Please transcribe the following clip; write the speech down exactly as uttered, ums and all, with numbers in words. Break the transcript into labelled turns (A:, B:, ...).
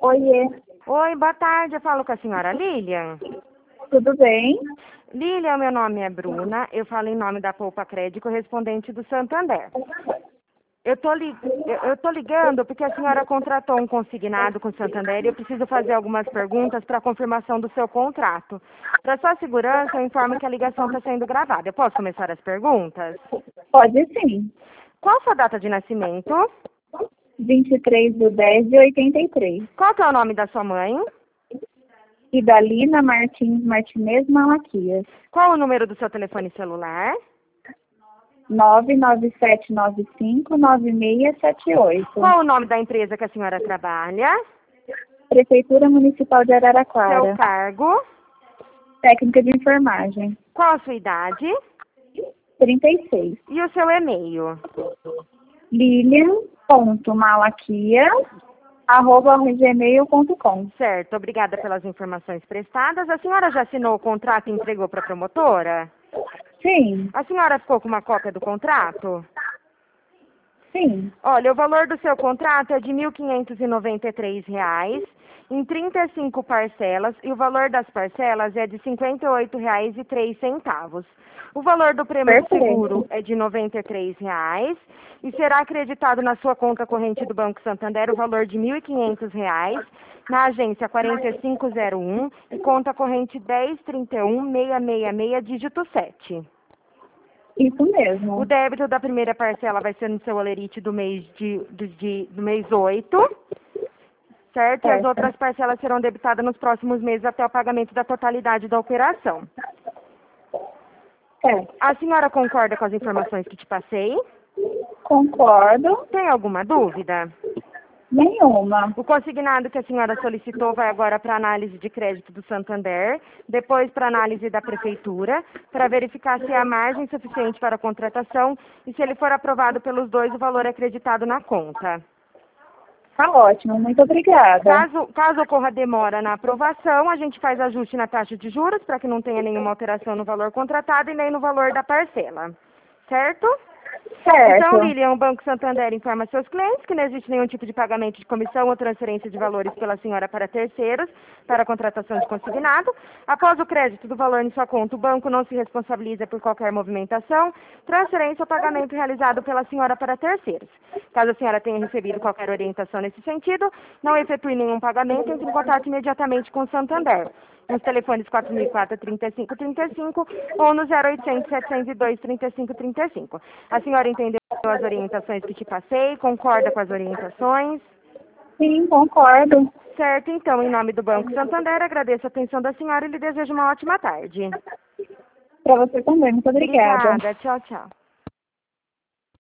A: Oiê,
B: Oi, boa tarde. Eu falo com a senhora Lilian.
A: tudo bem?
B: Lilian, meu nome é Bruna. Eu falo em nome da Poupa Crédito, correspondente do Santander. Eu tô, li... eu, eu tô ligando porque a senhora contratou um consignado com o Santander e eu preciso fazer algumas perguntas para confirmação do seu contrato. Para sua segurança, eu informo que a ligação está sendo gravada. Eu posso começar as perguntas?
A: Pode sim.
B: Qual a sua data de nascimento?
A: vinte e três de dez de oitenta e três.
B: Qual que é o nome da sua mãe?
A: Idalina Martins Martinez Malaquias.
B: Qual o número do seu telefone celular?
A: nove nove sete nove cinco nove seis sete oito.
B: Qual o nome da empresa que a senhora trabalha?
A: Prefeitura Municipal de
B: Seu
A: Araraquara.
B: cargo?
A: Técnica de enfermagem.
B: Qual a sua idade?
A: trinta e seis.
B: E o seu e-mail?
A: lilian.malaquias arroba gmail ponto com.
B: Certo, obrigada pelas informações prestadas. A senhora já assinou o contrato e entregou para a promotora?
A: Sim,
B: A senhora ficou com uma cópia do contrato?
A: sim.
B: Olha, o valor do seu contrato é de mil quinhentos e noventa e três reais em trinta e cinco parcelas e o valor das parcelas é de cinquenta e oito reais e três centavos. O valor do prêmio de
A: Perfeito.
B: seguro é de noventa e três reais e será acreditado na sua conta corrente do Banco Santander o valor de mil e quinhentos reais na agência quarenta e cinco zero um e conta corrente dez trinta e um seiscentos e sessenta e seis, dígito sete.
A: Isso
B: O
A: mesmo.
B: débito da primeira parcela vai ser no seu olerite do mês de, do, de, do mês oito, certo? E as
A: Certo.
B: outras parcelas serão debitadas nos próximos meses até o pagamento da totalidade da operação.
A: Certo.
B: A senhora concorda com as informações que te passei?
A: Concordo.
B: Tem alguma dúvida?
A: Nenhuma.
B: O consignado que a senhora solicitou vai agora para análise de crédito do Santander, depois para análise da Prefeitura, para verificar se há margem suficiente para a contratação e se ele for aprovado pelos dois, o valor é acreditado na conta.
A: Tá ótimo, muito obrigada.
B: Caso, caso ocorra demora na aprovação, a gente faz ajuste na taxa de juros para que não tenha nenhuma alteração no valor contratado e nem no valor da parcela. Certo?
A: Certo.
B: Então, Lilian, o Banco Santander informa seus clientes que não existe nenhum tipo de pagamento de comissão ou transferência de valores pela senhora para terceiros para a contratação de consignado. Após o crédito do valor em sua conta, o banco não se responsabiliza por qualquer movimentação, transferência ou pagamento realizado pela senhora para terceiros. Caso a senhora tenha recebido qualquer orientação nesse sentido, não efetue nenhum pagamento, entre em contato imediatamente com o Santander. Nos telefones quatro mil e quatro, trinta e cinco, trinta e cinco ou no zero oitocentos, setecentos e dois, trinta e cinco, trinta e cinco. A senhora entendeu as orientações que te passei? Concorda com as orientações?
A: Sim, concordo.
B: Certo, então, em nome do Banco Santander, agradeço a atenção da senhora e lhe desejo uma ótima tarde.
A: Para você também, muito obrigada.
B: Obrigada, tchau, tchau.